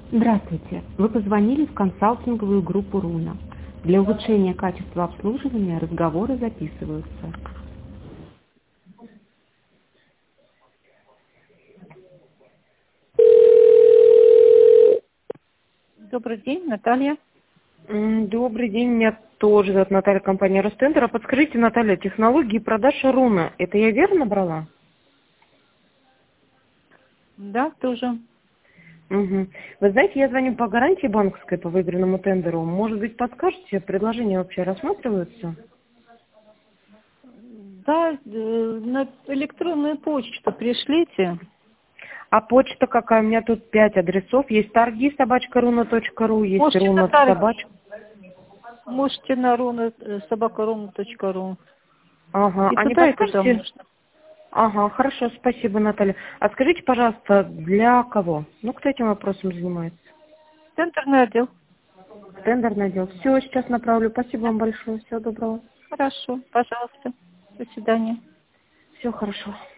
Здравствуйте. Вы позвонили в консалтинговую группу «Руна». Для улучшения качества обслуживания разговоры записываются. Добрый день, Наталья. Добрый день, меня тоже зовут Наталья, компания Ростендер. А подскажите, Наталья, технологии продаж Руна, это я верно брала? Да, тоже. Угу. Вы знаете, я звоню по гарантии банковской по выигранному тендеру. Может быть, подскажете, предложения вообще рассматриваются? Да, на электронную почту пришлите. А почта какая? У меня тут 5 адресов. Есть торги @runa.ru, есть Можете на руна торги, собачка. можете на собакарона.ру. Ага, И а не туда, и туда подскажете? можно. Ага, хорошо, спасибо, Наталья. А скажите, пожалуйста, для кого? Ну, кто этим вопросом занимается? Центрный отдел. Тендерный отдел. Все, сейчас направлю. Спасибо вам большое. Всего доброго. Хорошо, пожалуйста. До свидания. Все хорошо.